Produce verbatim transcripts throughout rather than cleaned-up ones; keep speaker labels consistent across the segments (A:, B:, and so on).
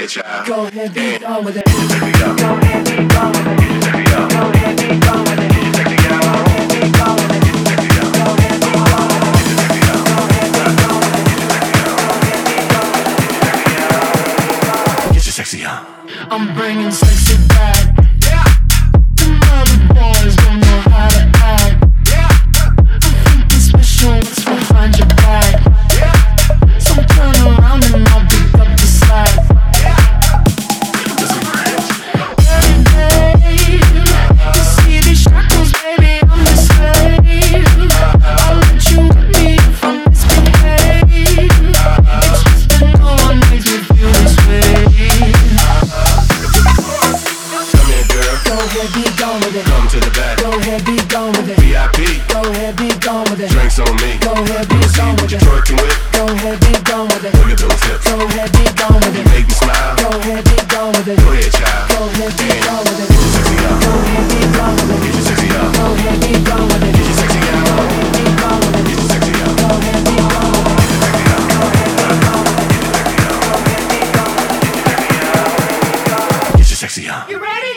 A: ahead, child.
B: Go ahead, be gone with it.
A: Get your sexy up.
B: Go ahead, be gone with it.
A: Get your sexy up.
B: Go ahead, be gone with it.
A: Get your sexy up.
B: Go ahead, be gone with it.
A: Get your sexy up.
B: Go ahead, be gone with it.
A: Get your sexy up.
B: Go ahead, be gone with it.
A: Get your sexy up.
B: Go ahead, be gone with it.
A: Get your sexy up.
B: I'm bringing sexy back. Yeah. Them other boys don't know how to act. Yeah. I'm thinking special, what's behind your back? Yeah. So turn around and I'll pick up the slack. Yeah. Every day, you see these shackles, baby, I'm the slave. I'll let you with me if I misbehave. It's just that no one makes me feel this way.
A: Come here, girl.
B: Go ahead, be gone with it.
A: Come to the back.
B: Go ahead, be gone with it.
A: V I P.
B: Go ahead, be gone with it.
A: Drinks on me.
B: Go ahead, be
A: See
B: gone
A: what
B: with
A: you're
B: it.
A: twerking with.
B: Go ahead, be gone with it.
A: Look at those hips.
B: Go ahead, be gone with
A: You
B: it.
A: make me smile.
B: Go ahead, be gone with it.
A: Go ahead, child.
B: Go ahead, be
A: And
B: gone with it.
A: get your sexy up.
B: Go ahead, be gone with it.
A: Get your sexy up.
B: Go ahead, be gone with it.
A: Get your sexy up.
B: Go ahead, be gone with it.
A: Get your sexy up.
B: Go ahead, be gone with it.
A: Get your sexy up.
B: Go ahead, be gone with it. Go ahead, be gone with it.
A: Get your sexy up.
B: You ready?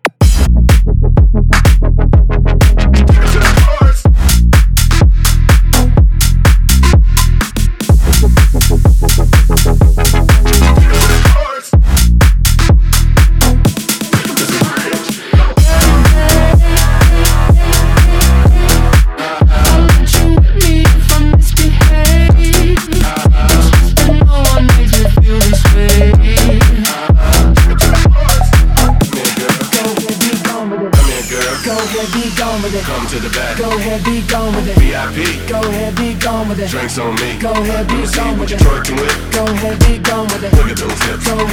A: Come to the back.
B: Go ahead, be gone with it.
A: V I P.
B: Go ahead, be gone with it.
A: Drinks on me.
B: Go ahead, be
A: See
B: gone
A: what
B: with
A: you're
B: it.
A: twerking with.
B: Go ahead, be gone with it.
A: Look at those hips.
B: Go